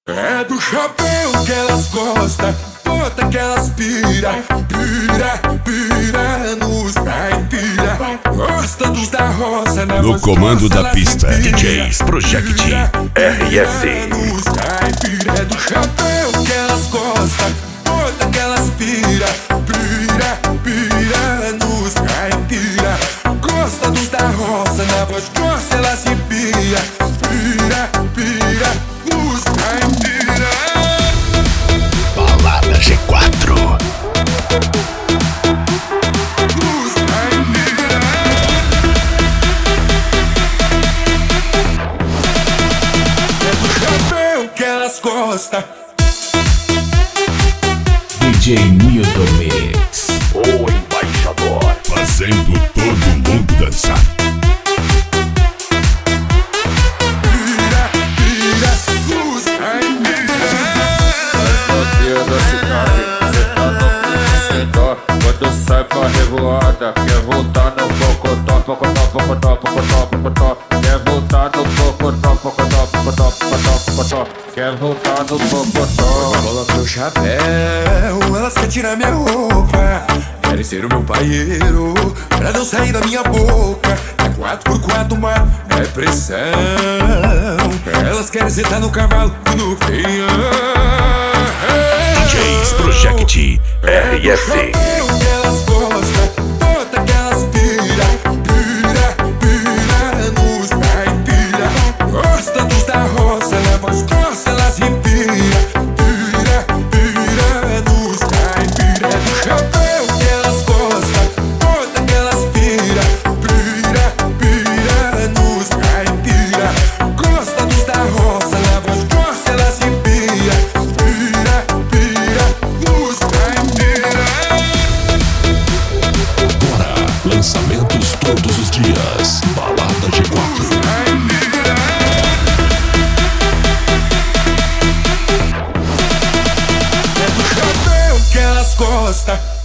É do chapéu que elas gostam, bota que elas pira, pira nos caipira. Gosta dos da roça, né? No comando da pista, DJs Project RS. Nos caipira. É do chapéu que elas gostam, bota que elas pira, pira nos caipira. Gosta dos da roça, na voz grossa ela se pira, pira nos caipira. Balada G4. Nos caipira. É do chapéu que elas gostam. DJ Milton Mix, o embaixador, fazendo todo mundo dançar. Pira nos caipira. Novinha da cidade, cê tá no sem dó. Quando sai pra revoada, quer voltar no pocotó, pocotó, pocotó, pocotó, pocotó. Quer voltar no pocotó, pocotó, pocotó, pocotó, pocotó. Quer voltar no pocotó. Coloca meu chapéu, elas querem tirar minha roupa, querem ser o meu paieiro, pra não sair da minha boca. É 4x4, mas é pressão. Elas querem sentar no cavalo e no peão. DJs Project RS. Elas gostam, bota que elas pira nos caipira. Gosta dos da roça, na voz grossa ela se pira, pira nos caipira. É do chapéu que elas gostam, bota que elas pira nos caipira. Gosta dos da roça, na voz grossa ela se pira, pira nos caipira. Bora, lançamentos todos os dias. Balada G4. É do chapéu que elas gostam.